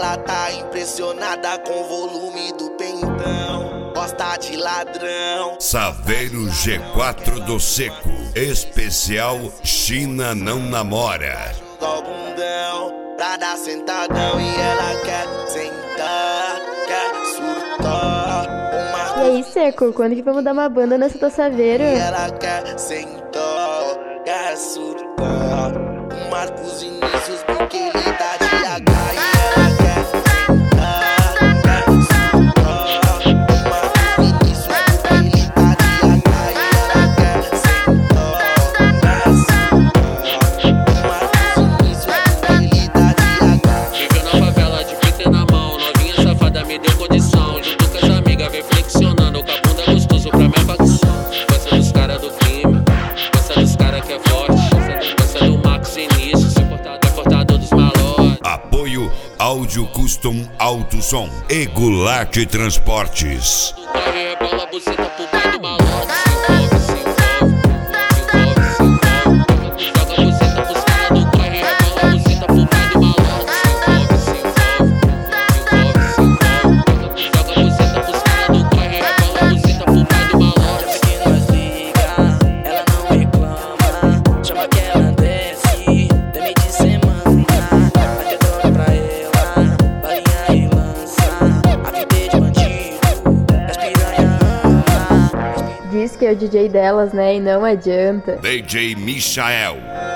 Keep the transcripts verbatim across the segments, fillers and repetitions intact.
ela tá impressionada com o volume do pentão. Gosta de ladrão. Saveiro G quatro do Seco. Especial China não namora. Joga o bundão pra dar sentadão e ela quer sentar, quer surtar. E aí, Seco, quando que vamos dar uma banda nessa tua Saveiro? E ela quer sentar, quer surtar. O Marcos Vinícius porque ele tá de H. E ela quer sentar, quer surtar. O Marcos Vinícius porque ele tá de H. E ela quer sentar, quer surtar. O Marcos Vinícius porque ele tá de H. Viveu na favela de fita na mão, novinha safada me deu condição. Junto com as amigas vem flexionando, com a bunda gostoso pra minha facção. Gosta dos caras do crime, gosta dos caras que é forte. Gosta do Marcos Vinícius, se portado é portador dos malotes. Apoio Áudio Custom Alto Som e Goulart Transportes. Corre, rebola a buceta pro pai do malote. Se envolve, se envolve, se envolve, se envolve. Joga a buceta pros caras do corre, rebola a buceta pro pai do malote. Se envolve, se envolve, se envolve, se envolve. Joga a buceta pros caras do corre, rebola a buceta pro pai do malote. Que nós liga, ela não reclama. Chama que ela desce, teme de semana. Vai ter droga pra ela, balinha e lança. A vida é de bandido, as piranha ama. Diz que é o D J delas, né? E não adianta. D J Michael.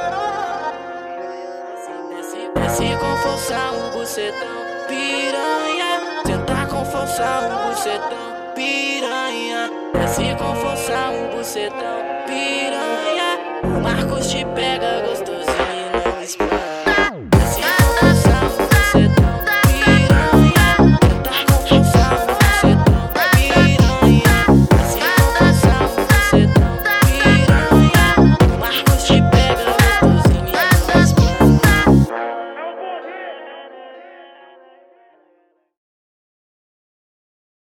Desce, desce com força o bucetão, piranha. Senta com força o bucetão, piranha. Desce com força o bucetão, piranha. O Marcos te pega gostoso.